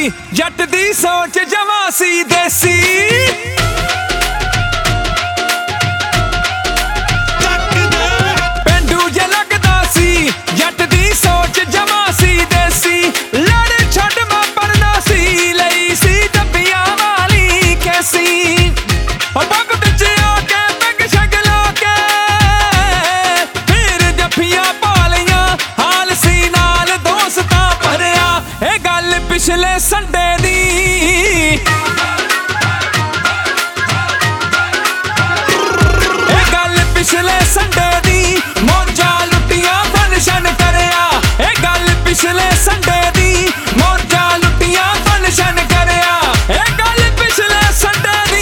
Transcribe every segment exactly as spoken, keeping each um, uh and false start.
जट दी सोच जमा सी देसी पेंडू जे लगदा सी जट दी सोच जमा सी देसी लड़ छड़ मैं पढ़ना सी लई सी डब्बियां वाली कैसी पग बिच आके पग शग ला के फिर जफ्फियां पा लियां हाल सी नाल दोस्तां भरिया ए गल पिछले संडे दी ए गल पिछले संडे दी मौजा लुटियां फंक्शन करया ए गल पिछले संडे दी मौजा लुटियां फंक्शन करया ए गल पिछले संडे दी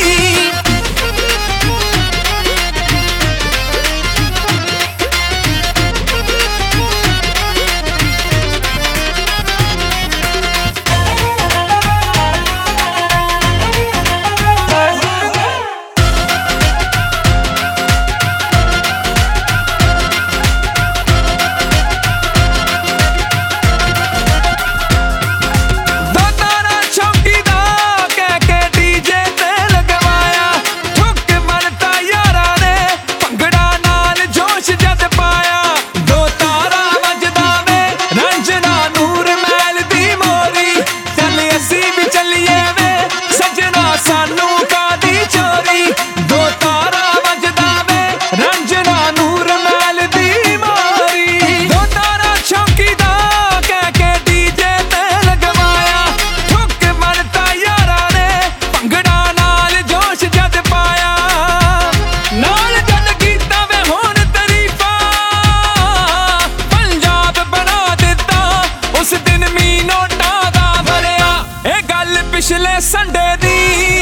पिछले संडे दी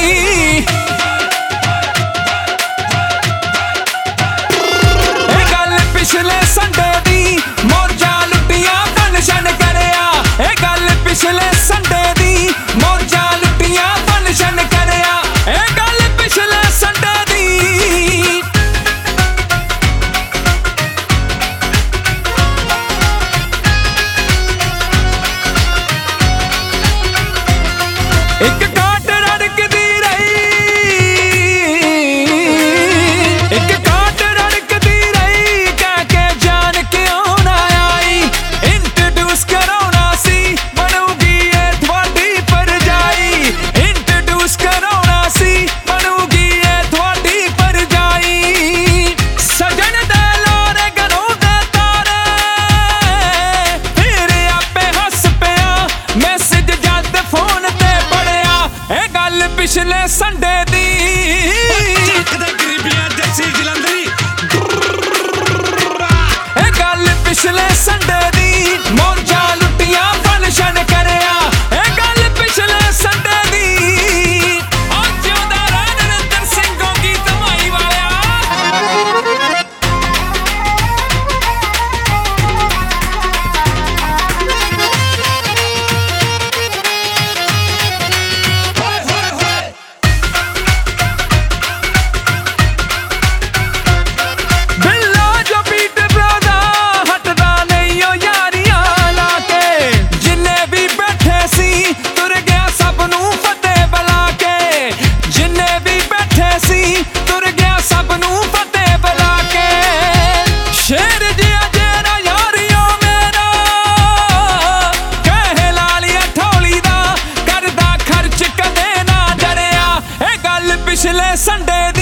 ए गल पिछले संडे दी मौजा लुटियां फंक्शन करया ए गल पिछले संडे दी मौजा लुटियां फंक्शन करया ए गल पिछले संडे दी एक काट रड़कदी रही एक काट रड़कदी रही कह के जान क्यों ना आई इंट्रोड्यूस कराउणा सी बनूगी ये थोड़ी परजाई इंट्रोड्यूस कराउणा सी बनूगी ये थोड़ी परजाई सजन दे लारे घरों दे तारे फिर आपे हस पिया मैसेज जद फोन ते ए गल पिछले संडे दी ए गल पिछले संडे दी मौजा लुटियां फंक्शन करया ए गल पिछले संडे दी नरेंद्र सिंह की कमाई वाला पिछले संडे